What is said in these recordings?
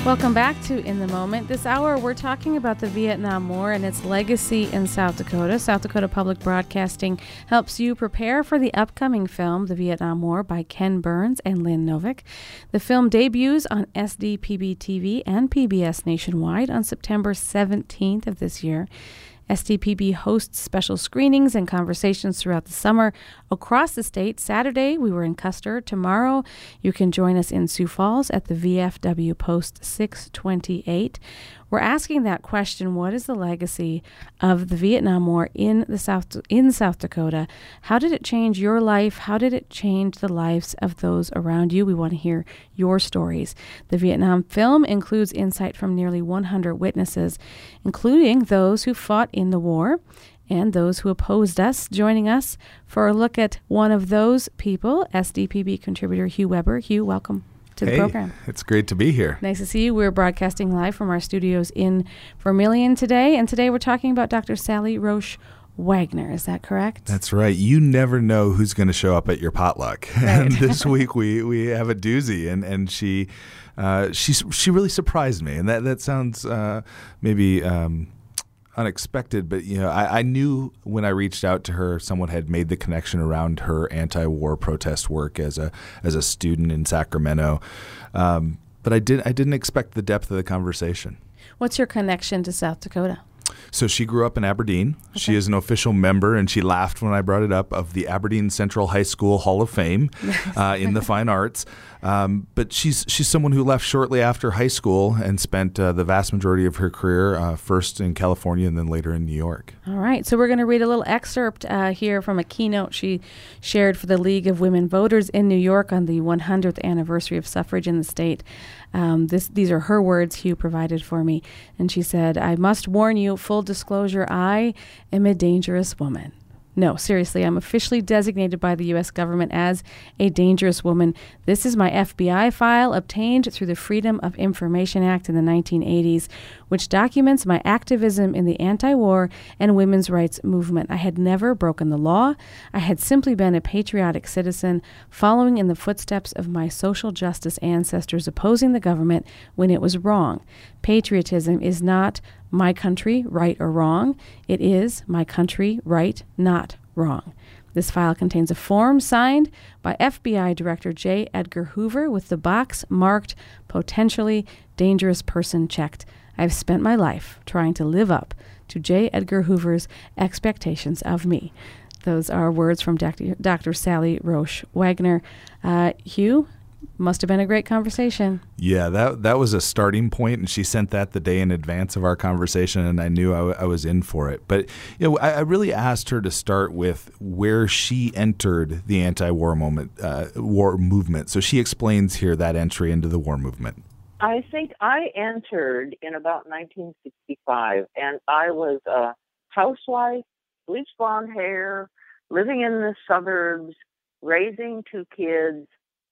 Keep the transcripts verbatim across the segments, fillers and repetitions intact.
Welcome back to In the Moment. This hour, we're talking about the Vietnam War and its legacy in South Dakota. South Dakota Public Broadcasting helps you prepare for the upcoming film, The Vietnam War, by Ken Burns and Lynn Novick. The film debuts on S D P B T V and P B S nationwide on September seventeenth of this year. S D P B hosts special screenings and conversations throughout the summer across the state. Saturday, we were in Custer. Tomorrow, you can join us in Sioux Falls at the V F W Post six twenty-eight. We're asking that question: what is the legacy of the Vietnam War in the South in South Dakota? How did it change your life? How did it change the lives of those around you? We want to hear your stories. The Vietnam film includes insight from nearly one hundred witnesses, including those who fought in the war and those who opposed us. Joining us for a look at one of those people, S D P B contributor Hugh Weber. Hugh, welcome to the hey, program. It's great to be here. Nice to see you. We're broadcasting live from our studios in Vermilion today, and today we're talking about Doctor Sally Roche Wagner. Is that correct? That's right. You never know who's going to show up at your potluck. Right. And this week we, we have a doozy, and and she uh, she she really surprised me, and that that sounds uh, maybe. Um, unexpected, but you know, I, I knew when I reached out to her, someone had made the connection around her anti-war protest work as a as a student in Sacramento, um, but I did I didn't expect the depth of the conversation. What's your connection to South Dakota? So she grew up in Aberdeen. Okay. She is an official member, and she laughed when I brought it up, of the Aberdeen Central High School Hall of Fame uh, in the fine arts. Um, but she's she's someone who left shortly after high school and spent uh, the vast majority of her career uh, first in California and then later in New York. All right. So we're going to read a little excerpt uh, here from a keynote she shared for the League of Women Voters in New York on the one hundredth anniversary of suffrage in the state. Um, this, these are her words Hugh provided for me. And she said, "I must warn you, full disclosure, I am a dangerous woman. No, seriously, I'm officially designated by the U S government as a dangerous woman. This is my F B I file obtained through the Freedom of Information Act in the nineteen eighties, which documents my activism in the anti-war and women's rights movement. I had never broken the law. I had simply been a patriotic citizen, following in the footsteps of my social justice ancestors, opposing the government when it was wrong. Patriotism is not my country, right or wrong. It is my country, right, not wrong." This file contains a form signed by F B I Director J. Edgar Hoover with the box marked "Potentially Dangerous Person" checked. I've spent my life trying to live up to J. Edgar Hoover's expectations of me. Those are words from Doctor Doctor Sally Roche Wagner. Uh, Hugh, must have been a great conversation. Yeah, that that was a starting point, and she sent that the day in advance of our conversation, and I knew I, w- I was in for it. But you know, I, I really asked her to start with where she entered the anti-war moment, uh, war movement. So she explains here that entry into the war movement. I think I entered in about nineteen sixty-five, and I was a housewife, bleach blonde hair, living in the suburbs, raising two kids.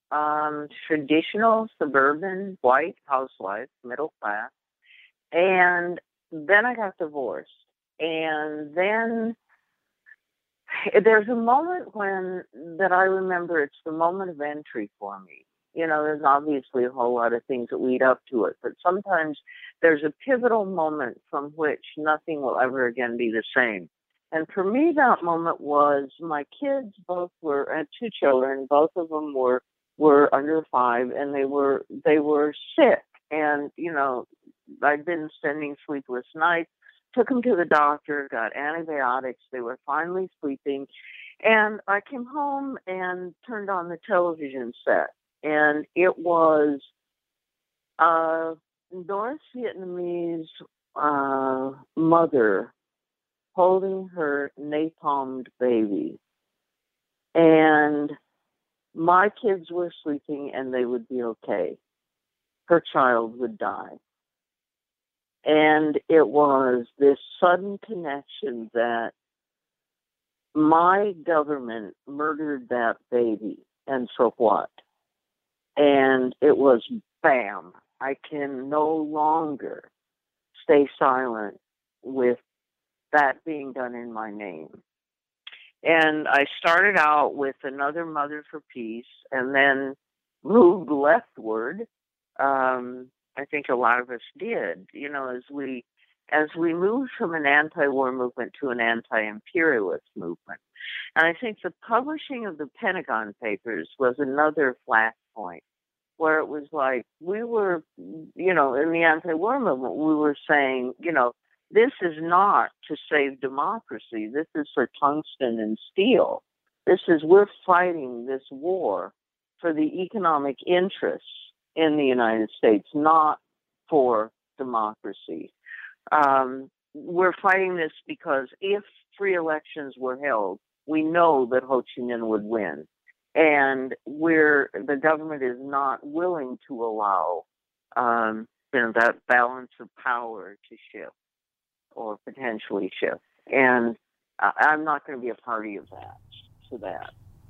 Um, traditional suburban white housewife, middle class. And then I got divorced. And then there's a moment when that I remember, it's the moment of entry for me. You know, there's obviously a whole lot of things that lead up to it, but sometimes there's a pivotal moment from which nothing will ever again be the same. And for me, that moment was my kids both were, I had two children, both of them were were under five, and they were they were sick. And, you know, I'd been spending sleepless nights, took them to the doctor, got antibiotics. They were finally sleeping. And I came home and turned on the television set. And it was a North Vietnamese uh, mother holding her napalmed baby. And my kids were sleeping and they would be okay. Her child would die. And it was this sudden connection that my government murdered that baby, and so what? And it was bam. I can no longer stay silent with that being done in my name. And I started out with Another Mother for Peace, and then moved leftward um, I think a lot of us did. You know, as we as we moved from an anti-war movement to an anti-imperialist movement. And I think the publishing of the Pentagon Papers was another flashpoint where it was like we were, you know, in the anti-war movement, we were saying, you know, this is not to save democracy. This is for tungsten and steel. This is, we're fighting this war for the economic interests in the United States, not for democracy. Um, we're fighting this because if free elections were held, we know that Ho Chi Minh would win. And we're, the government is not willing to allow um, you know, that balance of power to shift or potentially shift. And uh, I'm not going to be a party of that, to that.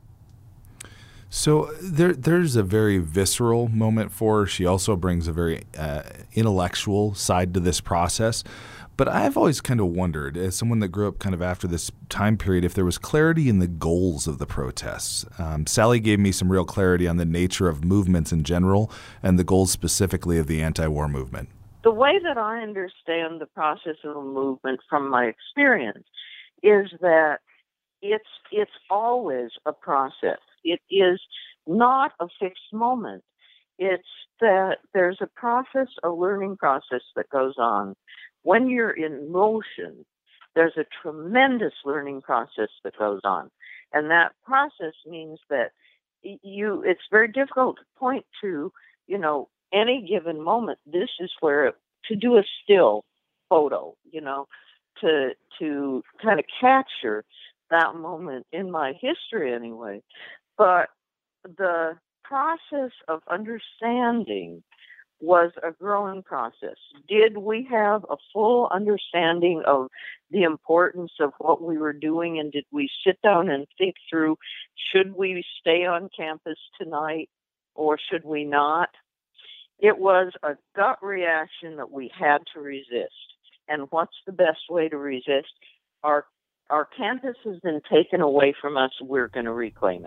So there, there's a very visceral moment for her. She also brings a very uh, intellectual side to this process. But I've always kind of wondered, as someone that grew up kind of after this time period, if there was clarity in the goals of the protests. Um, Sally gave me some real clarity on the nature of movements in general and the goals specifically of the anti-war movement. The way that I understand the process of a movement from my experience is that it's it's always a process. It is not a fixed moment. It's that there's a process, a learning process that goes on. When you're in motion, there's a tremendous learning process that goes on. And that process means that you, it's very difficult to point to, you know, any given moment. This is where, it, to do a still photo, you know, to, to kind of capture that moment in my history anyway. But the process of understanding was a growing process. Did we have a full understanding of the importance of what we were doing, and did we sit down and think through, should we stay on campus tonight or should we not? It was a gut reaction that we had to resist. And what's the best way to resist? Our, our campus has been taken away from us. We're going to reclaim it.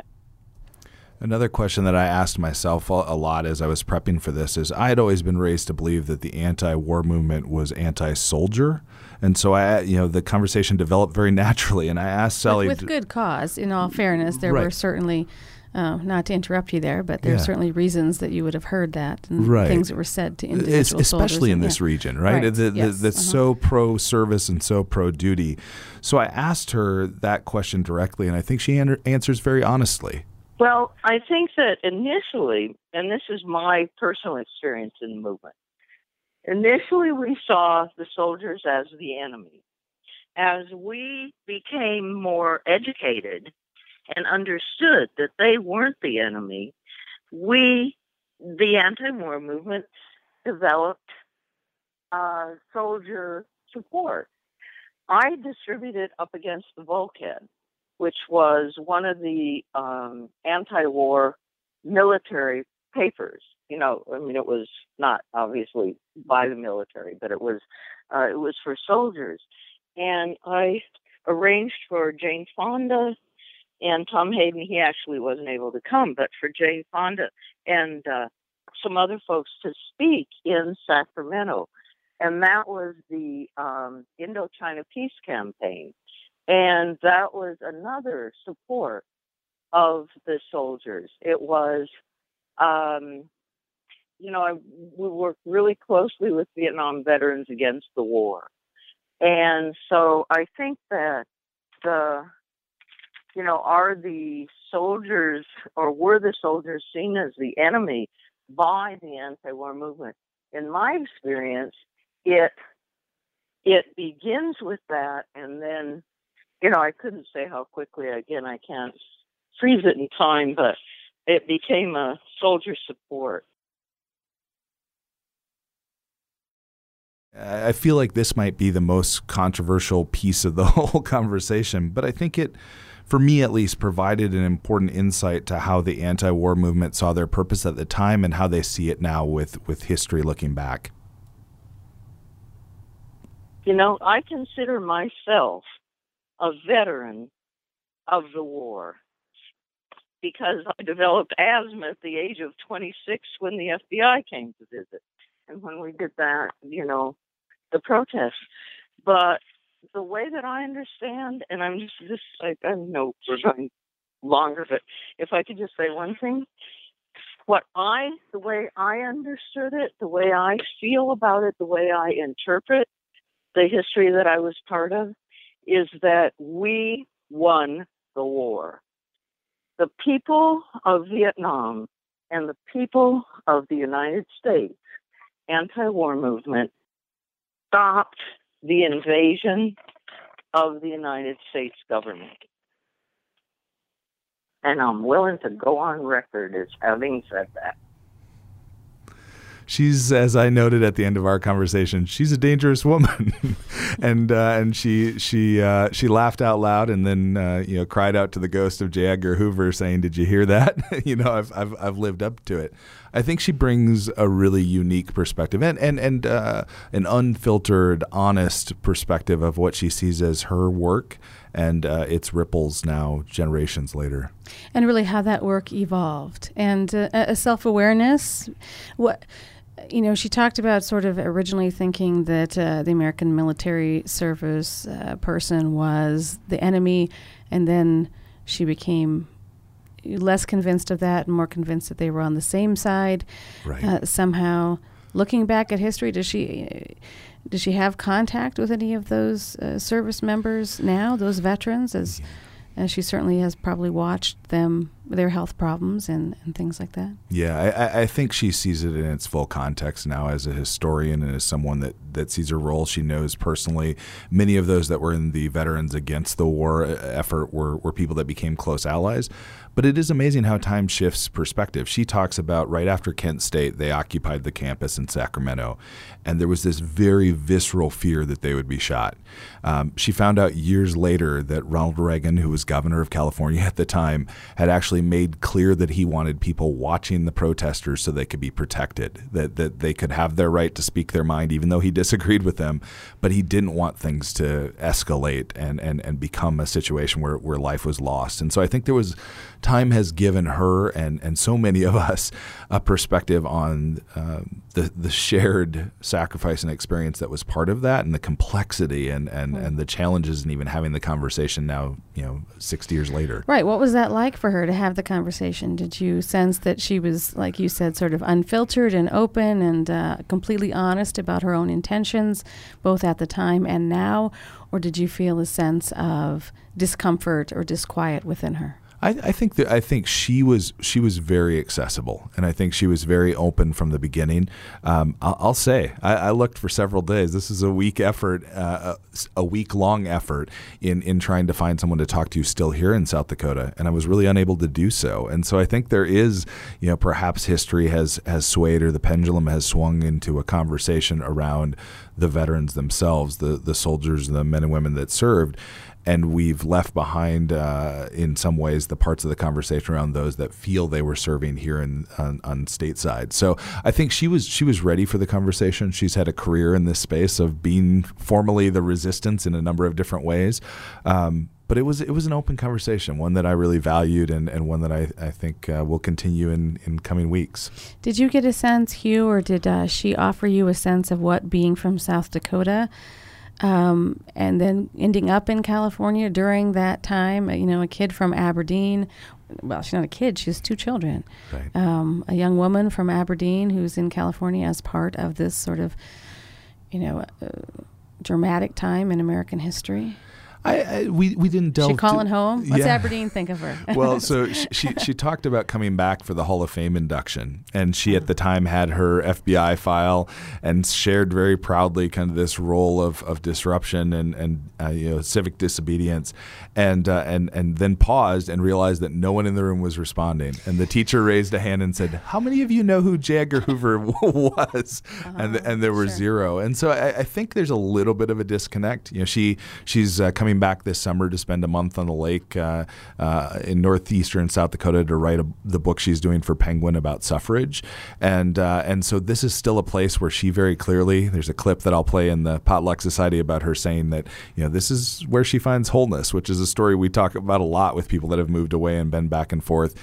Another question that I asked myself a lot as I was prepping for this is I had always been raised to believe that the anti-war movement was anti-soldier. And so I, you know, the conversation developed very naturally. And I asked Sally. With, with good cause, in all fairness, there right. were certainly, uh, not to interrupt you there, but there yeah. are certainly reasons that you would have heard that and right. things that were said to individual it's, especially soldiers. in this yeah. region, right? right. The, the, yes. That's uh-huh. so pro-service and so pro-duty. So I asked her that question directly, and I think she an- answers very honestly. Well, I think that initially, and this is my personal experience in the movement, initially we saw the soldiers as the enemy. As we became more educated and understood that they weren't the enemy, we, the anti-war movement, developed uh, soldier support. I distributed Up Against the Bulkhead, which was one of the um, anti-war military papers. You know, I mean, it was not obviously by the military, but it was uh, it was for soldiers. And I arranged for Jane Fonda and Tom Hayden. He actually wasn't able to come, but for Jane Fonda and uh, some other folks to speak in Sacramento. And that was the um, Indochina Peace Campaign. And that was another support of the soldiers. It was, um, you know, I, we worked really closely with Vietnam veterans against the war. And so I think that the, you know, are the soldiers or were the soldiers seen as the enemy by the anti-war movement? In my experience, it it begins with that, and then, you know, I couldn't say how quickly, again, I can't freeze it in time, but it became a soldier support. I feel like this might be the most controversial piece of the whole conversation, but I think it, for me at least, provided an important insight to how the anti-war movement saw their purpose at the time and how they see it now with, with history looking back. You know, I consider myself a veteran of the war because I developed asthma at the age of twenty-six when the F B I came to visit. and when we did that, you know, the protest. But the way that I understand, and I'm just, just I, I know we're going longer, but if I could just say one thing, what I, the way I understood it, the way I feel about it, the way I interpret the history that I was part of, is that we won the war. The people of Vietnam and the people of the United States anti-war movement stopped the invasion of the United States government. And I'm willing to go on record as having said that. She's, as I noted at the end of our conversation, she's a dangerous woman, and uh, and she she uh, she laughed out loud and then uh, you know cried out to the ghost of J. Edgar Hoover, saying, "Did you hear that?" you know, I've I've I've lived up to it. I think she brings a really unique perspective and and and uh, an unfiltered, honest perspective of what she sees as her work and uh, its ripples now generations later. And really how that work evolved and uh, a self-awareness. What. You know, she talked about sort of originally thinking that uh, the American military service uh, person was the enemy, and then she became less convinced of that and more convinced that they were on the same side. Right. Uh, somehow, looking back at history, does she does she have contact with any of those uh, service members now, those veterans? As yeah. as she certainly has probably watched them, their health problems and, and things like that. Yeah, I, I think she sees it in its full context now as a historian and as someone that, that sees her role. She knows personally many of those that were in the Veterans Against the War effort were, were people that became close allies. But it is amazing how time shifts perspective. She talks about right after Kent State, they occupied the campus in Sacramento, and there was this very visceral fear that they would be shot. Um, she found out years later that Ronald Reagan, who was governor of California at the time, had actually made clear that he wanted people watching the protesters so they could be protected, that that they could have their right to speak their mind even though he disagreed with them, but he didn't want things to escalate and, and, and become a situation where, where life was lost. And so I think there was time has given her and, and so many of us a perspective on uh, the the shared sacrifice and experience that was part of that and the complexity and, and, mm. and the challenges in even having the conversation now, you know, sixty years later. Right. What was that like for her to have the conversation? Did you sense that she was, like you said, sort of unfiltered and open and uh, completely honest about her own intentions, both at the time and now? Or did you feel a sense of discomfort or disquiet within her? I, I think that I think she was she was very accessible, and I think she was very open from the beginning. Um, I'll, I'll say I, I looked for several days. This is a week effort, uh, a, a week long effort in in trying to find someone to talk to still here in South Dakota, and I was really unable to do so. And so I think there is, you know, perhaps history has has swayed or the pendulum has swung into a conversation around the veterans themselves, the the soldiers, the men and women that served. And we've left behind, uh, in some ways, the parts of the conversation around those that feel they were serving here in, on, on stateside. So I think she was she was ready for the conversation. She's had a career in this space of being formally the resistance in a number of different ways. Um, but it was it was an open conversation, one that I really valued and, and one that I, I think uh, will continue in, in coming weeks. Did you get a sense, Hugh, or did uh, she offer you a sense of what being from South Dakota Um, and then ending up in California during that time, you know, a kid from Aberdeen, well, she's not a kid, she has two children, right. um, a young woman from Aberdeen who's in California as part of this sort of, you know, uh, dramatic time in American history? I, I we we didn't delve. She calling to, home? What's yeah. Aberdeen think of her? Well, so she, she she talked about coming back for the Hall of Fame induction, and she at the time had her F B I file and shared very proudly kind of this role of, of disruption and and uh, you know civic disobedience, and uh, and and then paused and realized that no one in the room was responding, and the teacher raised a hand and said, "How many of you know who J. Edgar Hoover was?" Uh-huh, and and there were sure. zero, and so I, I think there's a little bit of a disconnect. You know, she she's uh, coming back this summer to spend a month on the lake uh, uh, in northeastern South Dakota to write a, the book she's doing for Penguin about suffrage, and uh, and so this is still a place where she very clearly, there's a clip that I'll play in the Potluck Society about her saying that, you know, this is where she finds wholeness, which is a story we talk about a lot with people that have moved away and been back and forth.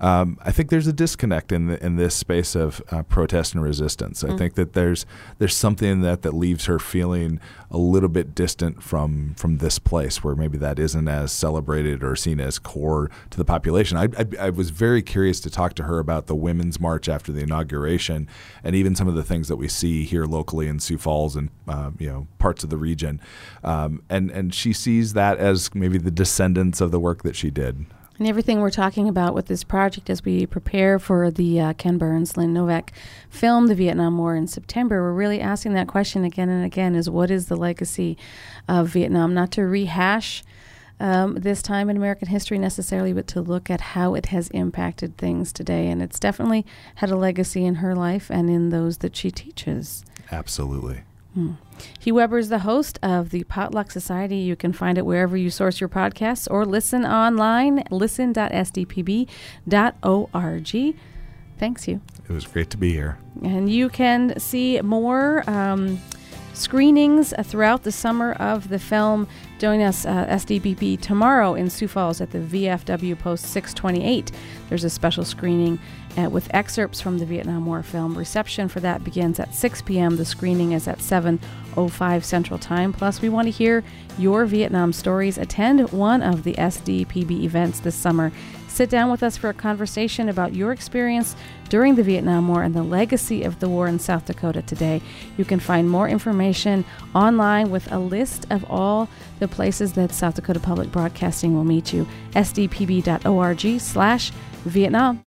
um, I think there's a disconnect in the, in this space of uh, protest and resistance. I mm. think that there's there's something in that that leaves her feeling a little bit distant from from this place where maybe that isn't as celebrated or seen as core to the population. I, I, I was very curious to talk to her about the Women's March after the inauguration, and even some of the things that we see here locally in Sioux Falls and uh, you know parts of the region, um, and and she sees that as maybe the descendants of the work that she did. And everything we're talking about with this project as we prepare for the uh, Ken Burns, Lynn Novak film, The Vietnam War in September, we're really asking that question again and again, is what is the legacy of Vietnam? Not to rehash um, this time in American history necessarily, but to look at how it has impacted things today. And it's definitely had a legacy in her life and in those that she teaches. Absolutely. Hmm. Hugh Weber is the host of the Potluck Society. You can find it wherever you source your podcasts or listen online, listen dot s d p b dot org. Thanks, Hugh. It was great to be here. And you can see more um, screenings uh, throughout the summer of the film. Join us, uh, S D P B, tomorrow in Sioux Falls at the V F W Post six twenty-eight. There's a special screening uh, with excerpts from the Vietnam War film. Reception for that begins at six p.m. The screening is at seven oh five Central Time. Plus, we want to hear your Vietnam stories. Attend one of the S D P B events this summer. Sit down with us for a conversation about your experience during the Vietnam War and the legacy of the war in South Dakota today. You can find more information online with a list of all the places that South Dakota Public Broadcasting will meet you. s d p b dot org slash Vietnam.